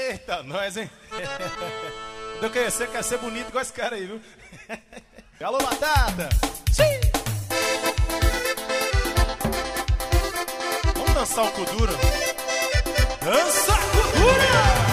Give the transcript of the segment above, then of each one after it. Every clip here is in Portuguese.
Eita, nós, hein? Você quer ser bonito igual esse cara aí, viu? Alô, Batata! Sim! Vamos dançar o Kuduro? Dança Kuduro!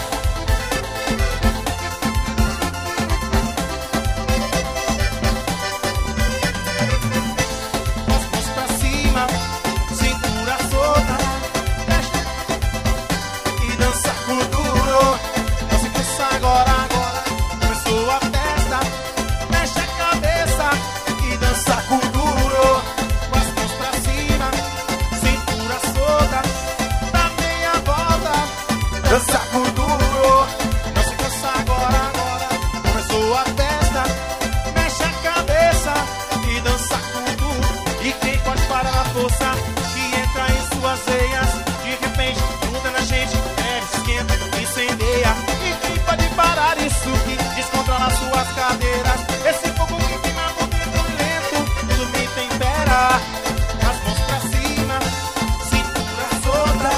Dança Kuduro, não se cansa agora, começou a festa. Mexe a cabeça e dança Kuduro. E quem pode parar a força que entra em suas veias? De repente, gruda na gente, esquenta, incendeia. E quem pode parar isso que descontrola suas cadeiras? Esse fogo que queima por dentro lento, tudo me tempera. As mãos pra cima, cintura solta.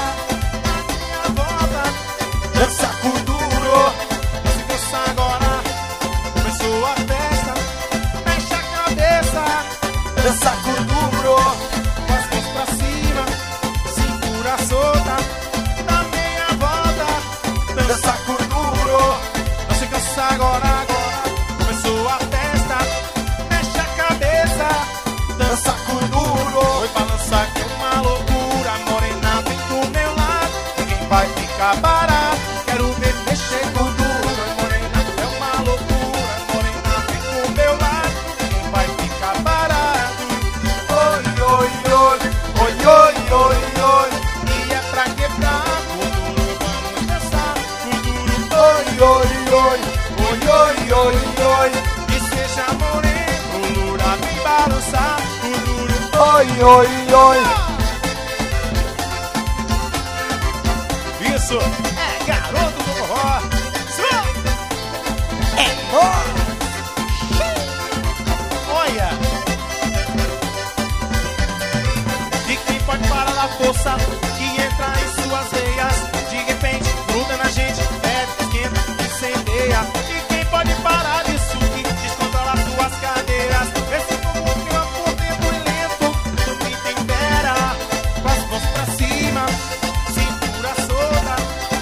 Dança Kuduro, não se cansa agora, começou a festa. Mexe a cabeça, dança Kuduro. Com as mãos pra cima, cintura solta. Dá meia volta, dança Kuduro. Não se cansa agora, começou a festa. Mexe a cabeça, dança Kuduro. Foi balançar que é uma loucura, morena vem do meu lado. Ninguém vai ficar parado. Quero ver mexer com duro, morena, é uma loucura, morena, vem pro meu lado, quem vai ficar parado? Oi, oi, oi, oi, oi, oi, oi, e é pra quebrar, o duro vamos dançar, o duro, oi, oi, oi, oi, oi, oi, oi, e seja moreno, lura vem balançar, o duro, oi, oi, oi. Isso! Garoto do forró, é nós. Olha! E quem pode parar a força que entra em suas veias? De repente, gruda na gente, esquenta, incendeia. E quem pode parar isso que descontrola suas cadeiras? Esse fogo que vai por dentro lento, tudo me tempera. Com as mãos pra cima, cintura solta.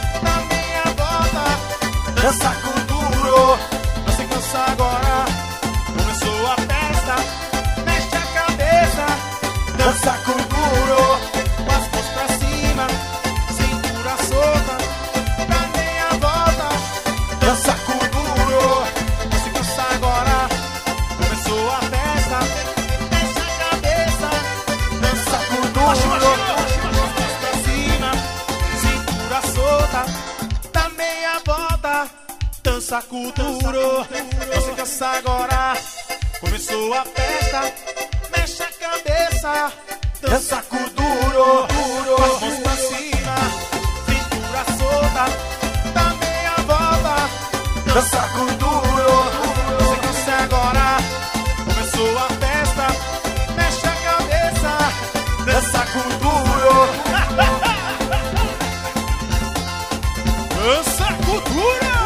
Dança Kuduro, não se cansa agora, começou a festa. Mexe a cabeça, dança Kuduro. Com as mãos pra cima, cintura solta. Dá meia volta, dança Kuduro. Não se cansa agora, começou a festa. Mexe a cabeça, dança Kuduro. Com as mãos pra cima, cintura solta. Dá meia volta, dança Kuduro, não se cansa agora, começou a festa, mexe a cabeça, dança Kuduro, com as mãos pra cima, cintura solta, dá meia volta, dança Kuduro, não se cansa agora, começou a festa, mexe a cabeça, dança Kuduro. Dança Kuduro!